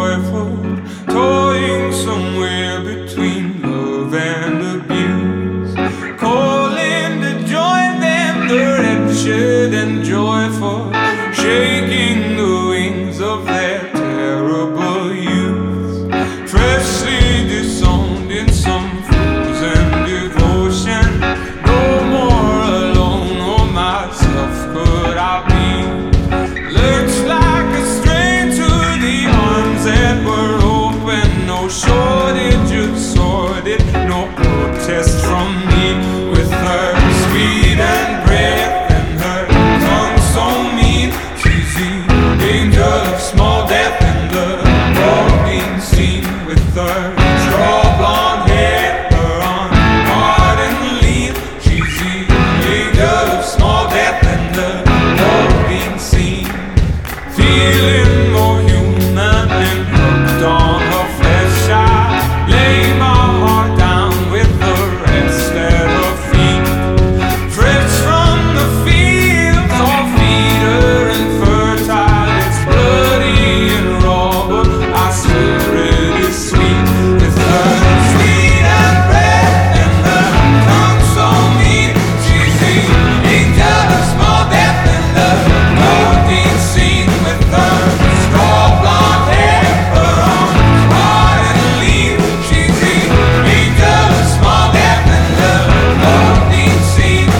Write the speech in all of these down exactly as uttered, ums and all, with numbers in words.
joyful, toying somewhere between love and abuse, calling to join them, the wretched and joyful, shaking the wings of their terrible youth, freshly disowned in some frozen devotion. No more alone or myself could I be. Lurched like a stray to the arms that were open. No shortage of sordid, no protest from me. With her speed and breath and her tongue so mean, she's the angel of small death and the all being seen. With her straw blonde hair, her on hard and lean, she's the angel of small death and the all being seen. Feeling more human and hooked on her flesh, I lay my heart down with the rest at her feet. Fresh from the fields, all feeder and fertile, it's bloody and raw, but I swear it is sweet. With her sweet and breath and her tongue so mean, she's the angel of small death and the Lord being seen. With her straw blonde hair, her arms hard and lean, she's the angel of small death and the Lord being seen.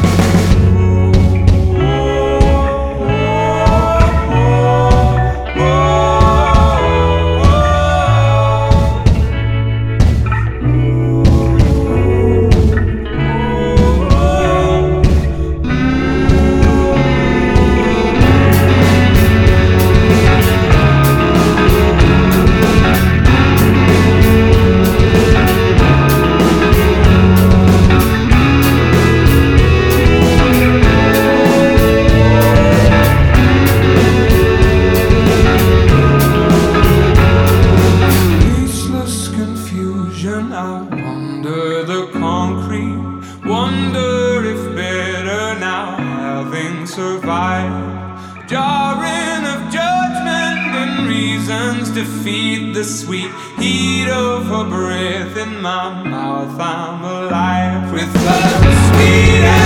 Faceless confusion, I wonder the concrete, wonder if better now having survived. Jarring of judgment and reasons defeat the sweet heat of her breath in my mouth. I'm alive with her sweet